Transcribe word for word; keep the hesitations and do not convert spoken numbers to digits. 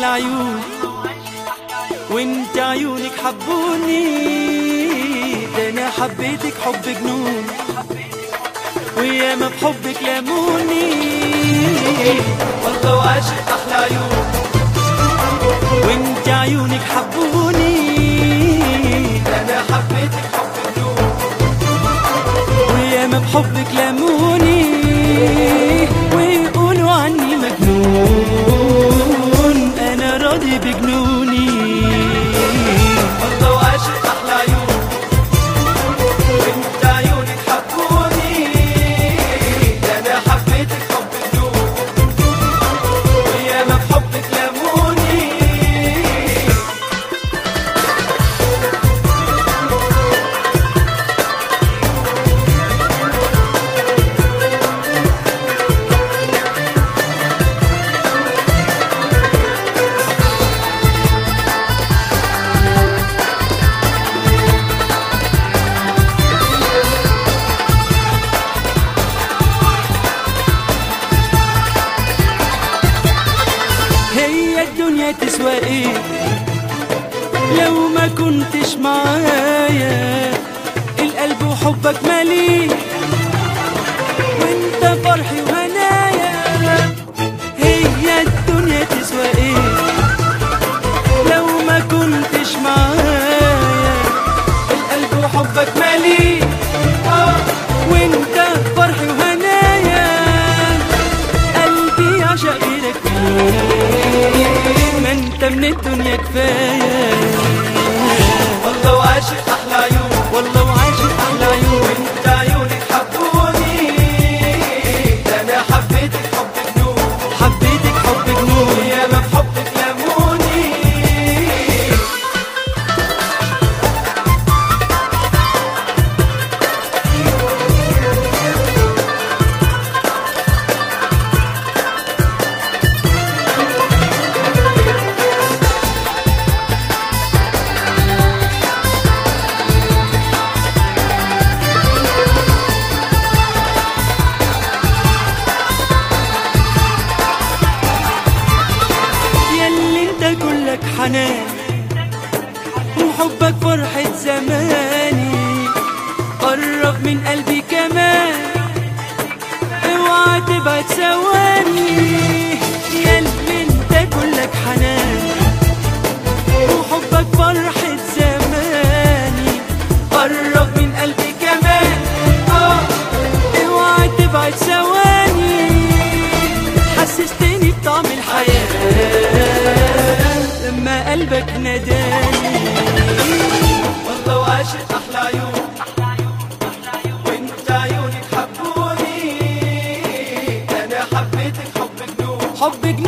احلى عيون، وانت عيونك حبوني، ده انا حبيتك حب جنون، وياما بحبك لاموني، والله وعاشق احلى عيون، وانت عيونك حبوني، ده انا حبيتك حب جنون، وياما بحبك لاموني، ويقولوا عني مجنون، انا راضي بجنوني، والله وعاشق احلى عيون، وانت عيونك حبوني، ده انا حبيتك حب جنون، وياما بحبك لاموني. الدنيا تسوى ايه لو ما كنتش معايا، القلب وحبك مالي، وانت فرحي وهنايا. هي الدنيا تسوى ايه لو ما كنتش معايا، القلب وحبك مالي، وانت فرحي وهنايا. قلبي عشق غيرك ما انت من الدنيا كفاية، والله وعاشق احلى عيون، والله وعاشق احلى عيون، وانت عيونك حبوني، ده انا حبيتك حب جنون، حبيتك حب جنون، ياما بحبك لاموني. كلك حنان وحبك فرحة زماني، قرب من قلبي كمان، اوعى تبعد ثواني. ياللي انت كلك حنان وحبك فرحة زماني، قرب من قلبي كمان، اوعى تبعد ثواني. حسستني بطعم الحياة لما قلبك ناداني، والله وعاشق احلى عيون، وانت عيونك حبوني، انا حبيتك حب جنون، حب جنون.